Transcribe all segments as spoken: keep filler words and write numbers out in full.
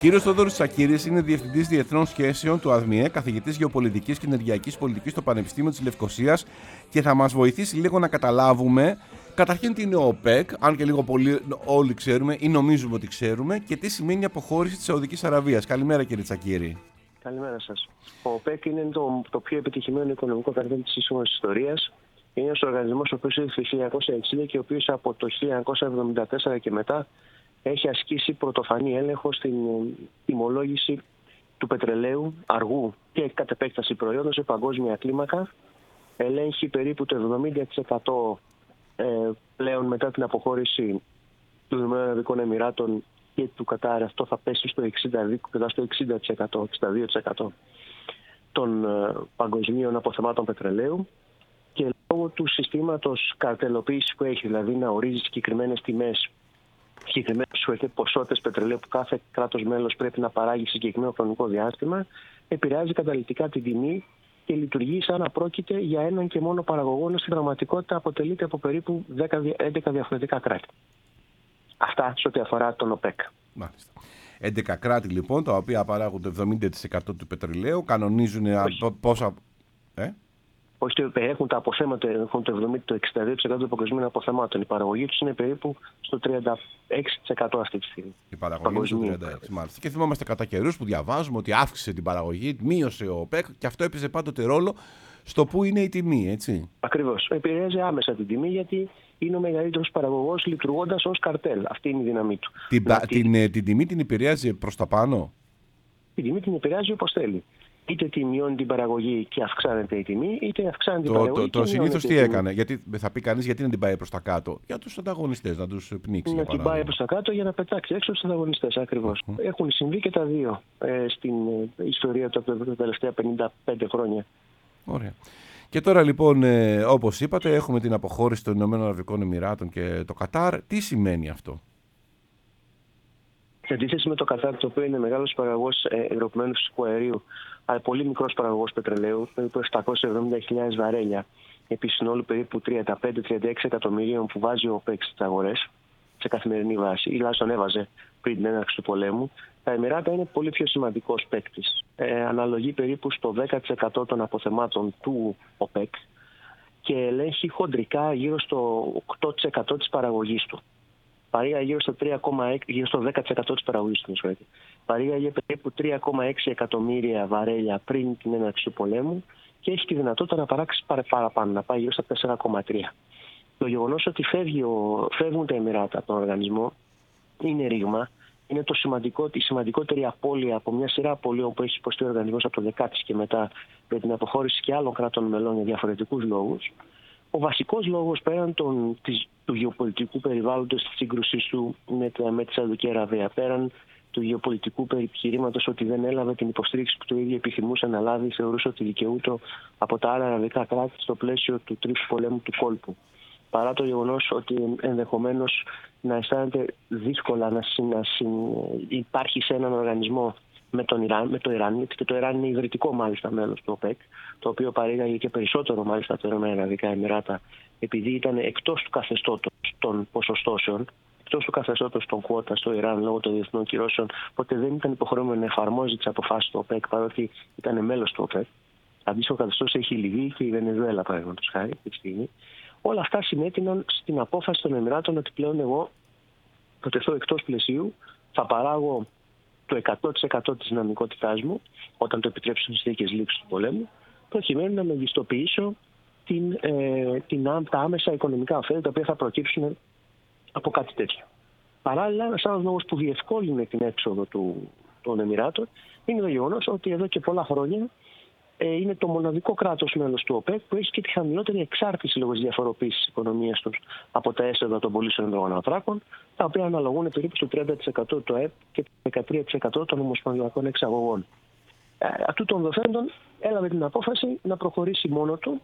Κύριος Θόδωρος Τσακίρης είναι Διευθυντής Διεθνών Σχέσεων του ΑΔΜΙΕ, καθηγητής Γεωπολιτικής και Ενεργειακής Πολιτικής στο Πανεπιστήμιο της Λευκωσίας και θα μας βοηθήσει λίγο να καταλάβουμε καταρχήν τι είναι ο ΟΠΕΚ, αν και λίγο πολύ όλοι ξέρουμε ή νομίζουμε ότι ξέρουμε, και τι σημαίνει η αποχώρηση της Σαουδικής Αραβίας. Καλημέρα, κύριε Τσακίρη. Καλημέρα σας. Ο ΟΠΕΚ είναι το, το πιο επιτυχημένο οικονομικό καρτέλ της σύγχρονης ιστορίας. Είναι ένας οργανισμός ο οποίος ήρθε το χίλια εννιακόσια εξήντα και ο οποίος από το χίλια εννιακόσια εβδομήντα τέσσερα και μετά έχει ασκήσει πρωτοφανή έλεγχο στην τιμολόγηση του πετρελαίου, αργού και κατ' επέκταση προϊόντων σε παγκόσμια κλίμακα. Ελέγχει περίπου το εβδομήντα τοις εκατό ε, πλέον μετά την αποχώρηση του Ηνωμένων Αραβικών Εμιράτων και του Κατάρ. Αυτό θα πέσει στο εξήντα τοις εκατό, εξήντα δύο τοις εκατό των ε, παγκοσμίων αποθεμάτων πετρελαίου. Και λόγω του συστήματος καρτελοποίησης που έχει, δηλαδή να ορίζει συγκεκριμένες τιμές, συγκεκριμένες ποσότητες πετρελαίου που κάθε κράτος μέλος πρέπει να παράγει σε συγκεκριμένο χρονικό διάστημα, επηρεάζει καταλυτικά την τιμή και λειτουργεί σαν να πρόκειται για έναν και μόνο παραγωγό, ενώ στην πραγματικότητα αποτελείται από περίπου δέκα με έντεκα διαφορετικά κράτη. Αυτά σε ό,τι αφορά τον ΟΠΕΚ. Μάλιστα. έντεκα κράτη λοιπόν, τα οποία παράγουν το εβδομήντα τοις εκατό του πετρελαίου, κανονίζουν πόσα. Ε? Όχι, έχουν τα αποθέματα, έχουν το εβδομήντα με εξήντα δύο τοις εκατό των παγκοσμίων αποθεμάτων. Η παραγωγή τους είναι περίπου στο τριάντα έξι τοις εκατό αυτή τη στιγμή. Η παραγωγή είναι στο τριάντα έξι τοις εκατό, μάλιστα. Και θυμόμαστε κατά καιρούς που διαβάζουμε ότι αύξησε την παραγωγή, μείωσε ο ΟΠΕΚ και αυτό έπαιζε πάντοτε ρόλο στο που είναι η τιμή, έτσι. Ακριβώς. Επηρεάζει άμεσα την τιμή γιατί είναι ο μεγαλύτερος παραγωγός λειτουργώντας ως καρτέλ. Αυτή είναι η δύναμή του. Την, δηλαδή, την, την, την τιμή την επηρεάζει προς τα πάνω. Την τιμή την επηρεάζει όπως θέλει. Είτε τη μειώνει την παραγωγή και αυξάνεται η τιμή, είτε αυξάνεται το, την παραγωγή. Το, το συνήθως τι έκανε, γιατί θα πει κανείς γιατί να την πάει προς τα κάτω, για τους ανταγωνιστές, να τους πνίξει. Να την πάει προς τα κάτω για να πετάξει έξω τους ανταγωνιστές, ακριβώς. Mm. Έχουν συμβεί και τα δύο ε, στην ε, ιστορία του από τα τελευταία πενήντα πέντε χρόνια. Ωραία. Και τώρα λοιπόν, ε, όπως είπατε, έχουμε την αποχώρηση των Ηνωμένων Αραβικών Εμιράτων και το Κατάρ. Τι σημαίνει αυτό? Σε αντίθεση με το Κατάρ, το οποίο είναι μεγάλος παραγωγός υγροποιημένου φυσικού αερίου, αλλά πολύ μικρός παραγωγός πετρελαίου, περίπου επτακόσιες εβδομήντα χιλιάδες βαρέλια, επί συνόλου περίπου τριάντα πέντε με τριάντα έξι εκατομμυρίων που βάζει ο ΟΠΕΚ στις αγορές σε καθημερινή βάση, ή τουλάχιστον έβαζε πριν την έναρξη του πολέμου. Τα Εμιράτα είναι πολύ πιο σημαντικός παίκτης. Ε, αναλογεί περίπου στο δέκα τοις εκατό των αποθεμάτων του ΟΠΕΚ και ελέγχει χοντρικά γύρω στο οκτώ τοις εκατό της παραγωγής του. Παρήγαγε γύρω στο, γύρω στο δέκα τοις εκατό της παραγωγής του. Παρήγαγε περίπου τρία κόμμα έξι εκατομμύρια βαρέλια πριν την έναρξη του πολέμου και έχει τη δυνατότητα να παράξει παραπάνω, να πάει γύρω στα τέσσερα κόμμα τρία. Το γεγονός ότι φεύγει ο, φεύγουν τα Εμιράτα από τον οργανισμό είναι ρήγμα. Είναι το σημαντικό, η σημαντικότερη απώλεια από μια σειρά απώλειων που έχει υποστεί ο οργανισμός από το δεκαέξι και μετά με την αποχώρηση και άλλων κρατών μελών για διαφορετικούς λόγους. Ο βασικός λόγος πέραν των, της, του γεωπολιτικού περιβάλλοντος της σύγκρουσης του με, με τη Σαουδική Αραβία, πέραν του γεωπολιτικού επιχειρήματος ότι δεν έλαβε την υποστήριξη που το ίδιο επιθυμούσε να λάβει, θεωρούσε ότι δικαιούτο από τα άλλα αραβικά κράτη στο πλαίσιο του τρίτου πολέμου του κόλπου. Παρά το γεγονός ότι ενδεχομένως να αισθάνεται δύσκολα να, συ, να συ, υπάρχει σε έναν οργανισμό με, τον Ιράν, με το Ιράν, γιατί το Ιράν είναι ιδρυτικό μάλιστα μέλος του ΟΠΕΚ, το οποίο παρήγαγε και περισσότερο μάλιστα τα Ηνωμένα Αραβικά Εμιράτα, επειδή ήταν εκτός του καθεστώτος των ποσοστώσεων, εκτός του καθεστώτος των κουότα στο Ιράν λόγω των διεθνών κυρώσεων, οπότε δεν ήταν υποχρεωμένο να εφαρμόζει τις αποφάσεις του ΟΠΕΚ, παρότι ήταν μέλος του ΟΠΕΚ. Αντίστοιχο καθεστώς έχει η Λιβύη και η Βενεζουέλα, παραδείγματος χάρη, αυτή τη στιγμή. Όλα αυτά συνέτειναν στην απόφαση των Εμιράτων ότι πλέον εγώ θα τεθώ εκτός πλαισίου, θα παράγω το εκατό τοις εκατό της δυναμικότητάς μου όταν το επιτρέψουν οι συνθήκες λήξης του πολέμου, προκειμένου να μεγιστοποιήσω την, ε, την, τα άμεσα οικονομικά ωφέλη τα οποία θα προκύψουν από κάτι τέτοιο. Παράλληλα, ένας άλλος λόγος που διευκόλυνε την έξοδο του, των Εμιράτων είναι το γεγονός ότι εδώ και πολλά χρόνια ε, είναι το μοναδικό κράτος μέλος του ΟΠΕΚ που έχει και τη χαμηλότερη εξάρτηση λόγω της διαφοροποίησης της οικονομίας τους από τα έσοδα των πωλήσεων υδρογονανθράκων, τα οποία αναλογούν περίπου στο τριάντα τοις εκατό του ΑΕΠ και το δεκατρία τοις εκατό των ομοσπονδιακών εξαγωγών. Ε, αυτού των δοθέντων έλαβε την απόφαση να προχωρήσει μόνο του.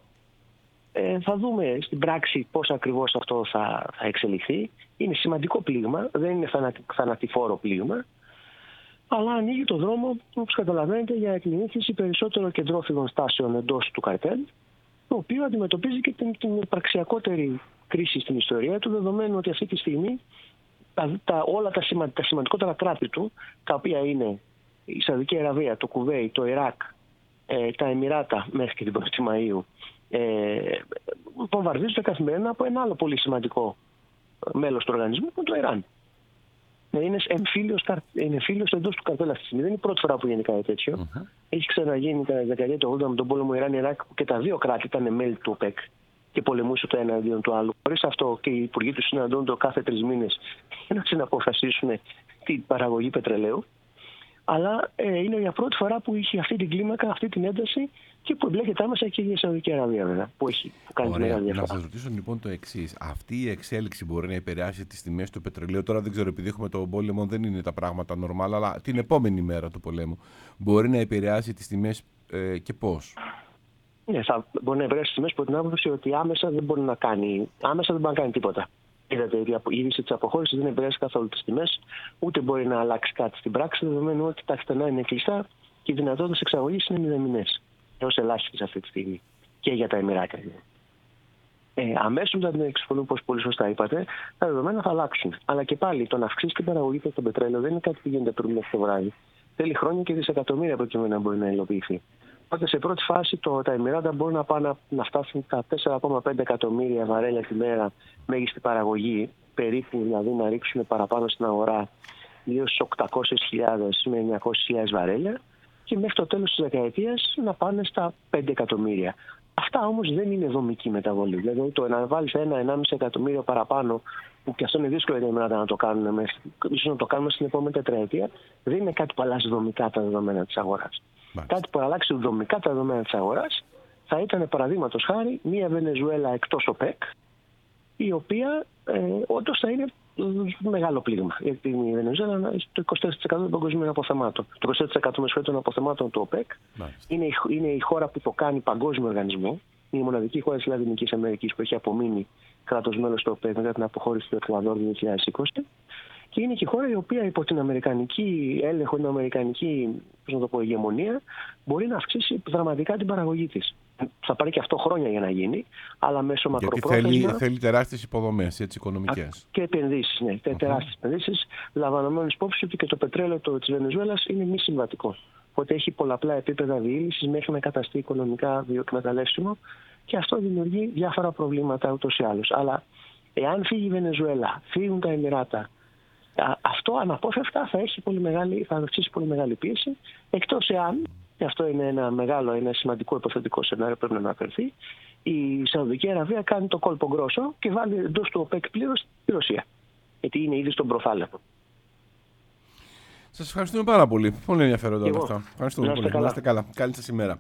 Ε, θα δούμε στην πράξη πώς ακριβώς αυτό θα, θα εξελιχθεί. Είναι σημαντικό πλήγμα, δεν είναι θανατι, θανατηφόρο πλήγμα, αλλά ανοίγει το δρόμο, όπως καταλαβαίνετε, για εκμηνύχηση περισσότερων κεντρόφυγων στάσεων εντός του καρτέλ, το οποίο αντιμετωπίζει και την, την υπαρξιακότερη κρίση στην ιστορία του, δεδομένου ότι αυτή τη στιγμή τα, τα, όλα τα, σημα, τα σημαντικότερα κράτη του, τα οποία είναι η Σαουδική Αραβία, το Κουβέι, το Ιράκ, ε, τα Εμιράτα μέχρι και την πρώτη Μαΐου, ε, βομβαρδίζονται καθημερινά από ένα άλλο πολύ σημαντικό μέλος του οργανισμού, που είναι το Ιράν. Είναι εμφύλιος, είναι εμφύλιος εντός του καρτέλ αυτή τη στιγμή. Δεν είναι η πρώτη φορά που γίνει κάτι τέτοιο. Uh-huh. Έχει ξαναγίνει κατά τη δεκαετία του ογδόντα με τον πόλεμο Ιράν-Ιράκ, που και τα δύο κράτη ήταν μέλη του ΟΠΕΚ και πολεμούσε το ένα εναντίον του άλλου. Χωρίς αυτό και οι υπουργοί του συναντώνται κάθε τρεις μήνες για να συναποφασίσουν την παραγωγή πετρελαίου. Αλλά ε, είναι για πρώτη φορά που είχε αυτή την κλίμακα, αυτή την ένταση και που εμπλέκεται άμεσα και η Σαουδική Αραβία, βέβαια, που έχει που κάνει Ωραία. μεγάλη διαφορά. Να σας ρωτήσω λοιπόν το εξής. Αυτή η εξέλιξη μπορεί να επηρεάσει τις τιμές του πετρελαίου? Τώρα δεν ξέρω, επειδή έχουμε τον πόλεμο, δεν είναι τα πράγματα normal, αλλά την επόμενη μέρα του πολέμου μπορεί να επηρεάσει τις τιμές ε, και πώς? Ναι, θα μπορεί να επηρεάσει τις τιμές από την άποψη ότι άμεσα δεν μπορεί να κάνει, άμεσα δεν μπορεί να κάνει τίποτα. Είδατε, η είδηση της αποχώρησης δεν επηρεάζει καθόλου τις τιμές, ούτε μπορεί να αλλάξει κάτι στην πράξη, δεδομένου ότι τα στενά είναι κλειστά και οι δυνατότητες εξαγωγής είναι μηδενινές, έως ελάχιστες αυτή τη στιγμή και για τα Εμιράτα. Ε, αμέσως μετά την εξισφωνούν, όπως πολύ σωστά είπατε, τα δεδομένα θα αλλάξουν. Αλλά και πάλι το να αυξήσει την παραγωγή και το πετρέλαιο δεν είναι κάτι που γίνεται πριν μέχρι το βράδυ. Θέλει χρόνια και δισεκατομμύρια προκειμένου να μπορεί να υλοποιηθεί. Οπότε σε πρώτη φάση το, τα Εμιράτα μπορούν να, πάνε, να φτάσουν τα τέσσερα κόμμα πέντε εκατομμύρια βαρέλια τη μέρα μέγιστη παραγωγή, περίπου δηλαδή να ρίξουν παραπάνω στην αγορά γύρω στις οκτακόσιες χιλιάδες με εννιακόσιες χιλιάδες βαρέλια και μέχρι το τέλος της δεκαετίας να πάνε στα πέντε εκατομμύρια. Αυτά όμως δεν είναι δομική μεταβολή. Δηλαδή το να βάλεις ένα ενάμιση εκατομμύριο παραπάνω, που και αυτό είναι δύσκολο για εμένα να το κάνουν, ίσως να το κάνουμε στην επόμενη τετραετία, δεν είναι κάτι που αλλάζει δομικά τα δεδομένα της αγοράς. Μάλιστα. Κάτι που αλλάξει δομικά τα δεδομένα της αγοράς θα ήταν, παραδείγματος χάρη, μια Βενεζουέλα εκτός ΟΠΕΚ, η οποία ε, όντως θα είναι μεγάλο πλήγμα. Γιατί η Βενεζουέλα είναι το είκοσι τέσσερα τοις εκατό των παγκοσμίων αποθεμάτων. Το είκοσι τέσσερα τοις εκατό των αποθεμάτων του ΟΠΕΚ είναι η, είναι η χώρα που το κάνει παγκόσμιο οργανισμό. Είναι η μοναδική χώρα της Λατινικής Αμερικής που έχει απομείνει κράτος μέλος του ΟΠΕΚ μετά την αποχώρηση του Εκουαδόρ το δύο χιλιάδες είκοσι. Και είναι και η χώρα η οποία υπό την αμερικανική έλεγχο, την αμερικανική πώς να το πω, ηγεμονία, μπορεί να αυξήσει δραματικά την παραγωγή της. Θα πάρει και αυτό χρόνια για να γίνει, αλλά μέσω μακροπρόθεσμα. Γιατί θέλει, θέλει τεράστιες υποδομές, έτσι, οικονομικές. Και επενδύσεις, ναι, uh-huh. τεράστιες επενδύσεις, λαμβανωμένες υπόψη ότι και το πετρέλαιο το, της Βενεζουέλας είναι μη συμβατικό. Οπότε έχει πολλαπλά επίπεδα διήλυσης μέχρι να καταστεί οικονομικά βιοεκμεταλλεύσιμο και αυτό δημιουργεί διάφορα προβλήματα ούτως ή άλλως. Αλλά εάν φύγει η Βενεζουέλα, φύγουν τα Εμιράτα, αυτό αναπόφευκτα θα, έχει πολύ μεγάλη, θα αυξήσει πολύ μεγάλη πίεση, εκτός εάν, και αυτό είναι ένα μεγάλο, ένα σημαντικό υποθετικό σενάριο που πρέπει να αναφερθεί, η Σαουδική Αραβία κάνει το κόλπο γκρόσο και βάλει εντός του ΟΠΕΚ πλήρως τη Ρωσία. Γιατί είναι ήδη στον προφάλεπο. Σας ευχαριστούμε πάρα πολύ. Πολύ ενδιαφέροντα όλα αυτά. Ευχαριστούμε πολύ. Να είστε καλά. Καλή σας ημέρα.